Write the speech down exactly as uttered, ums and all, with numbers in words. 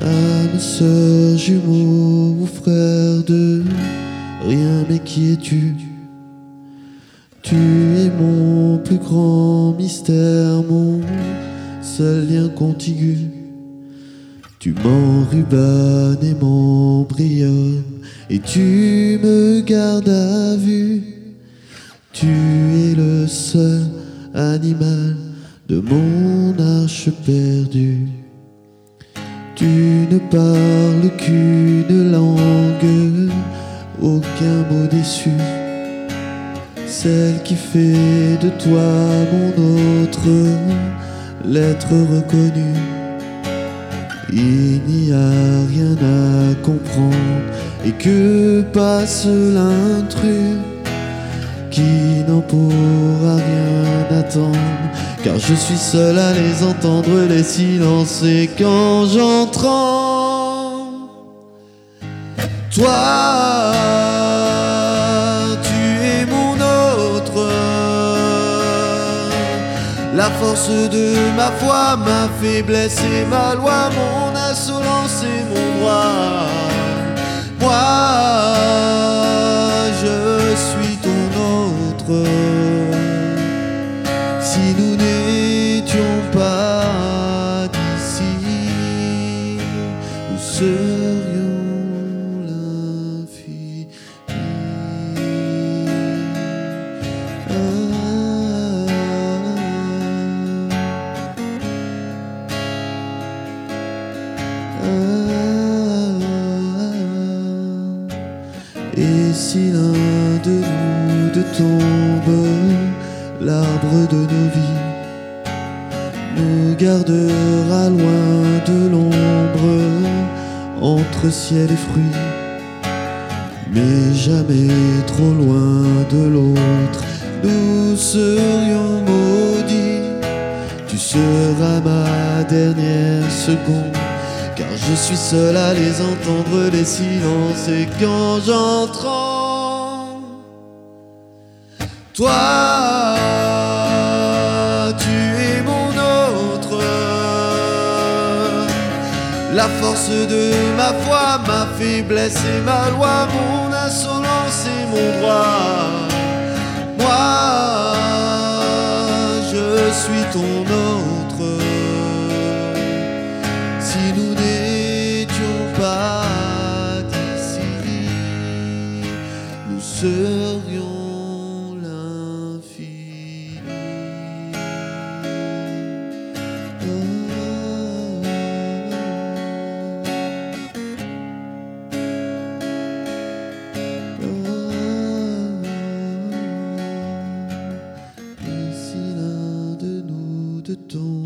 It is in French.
âme sœur, jumeau ou frère de rien, mais qui es-tu? Tu es mon plus grand mystère, mon seul lien contigu. Tu m'enrubannes et m'embrayonnes, et tu me gardes à vue. Tu es le seul animal de mon arche perdue. Tu ne parles qu'une langue, aucun mot déçu, celle qui fait de toi mon autre l'être reconnu. Il n'y a rien à comprendre, et que passe l'intrus qui n'en pourra rien attendre, car je suis seul à les entendre, les silences, et quand j'entends toi, tu es mon autre. La force de ma foi, ma faiblesse et ma loi, mon insolence et mon droit. Moi, je suis ton autre. Si nous n'étions pas d'ici, nous serions l'infini. Ah. Et si l'un de nous deux tombe, l'arbre de nos vies nous gardera loin de l'ombre, entre ciel et fruits, mais jamais trop loin de l'autre. Nous serions maudits, tu seras ma dernière seconde, car je suis seul à les entendre, les silences, et quand j'entends toi, tu es mon autre. La force de ma foi, ma faiblesse et ma loi, mon insolence et mon droit. Moi, je suis ton autre. Si nous n'étions pas d'ici, nous serions l'infini. Et si l'un de nous deux tombe,